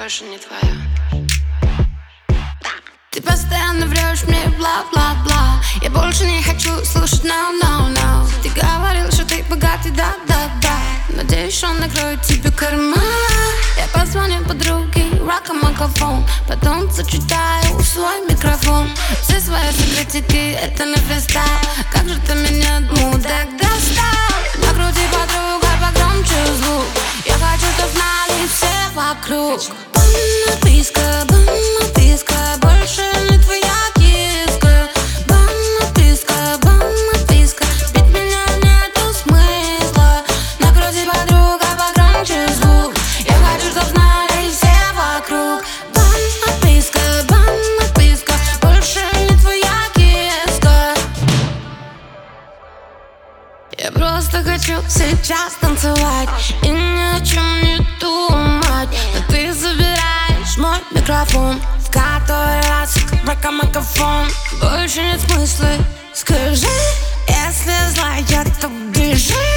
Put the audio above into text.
больше не твоя. Ты постоянно врешь мне бла-бла-бла. Я больше не хочу слушать no-no-no. Ты говорил, что ты богатый, да-да-да. Надеюсь, он накроет тебе карман. Я позвоню подруге, ракомагафон. Потом зачитаю в свой микрофон все свои секретики, это не фристайл. Как же ты меня мудак достал. Накрути, подруга, погромче звук. Я хочу, чтоб знали все вокруг. Бан-написка, бан-написка, больше не твоя киска. Бан-написка, бан-написка, бить меня нету смысла. Накрути, подруга, погромче звук. Я хочу, чтоб знали все вокруг. Бан-написка, бан-написка, больше не твоя киска. Я просто хочу сейчас танцевать и ни о чем не думать. Но ты забираешь мой микрофон в который раз, как ракомагафон. Больше нет смысла, скажи, если злая, то бежи.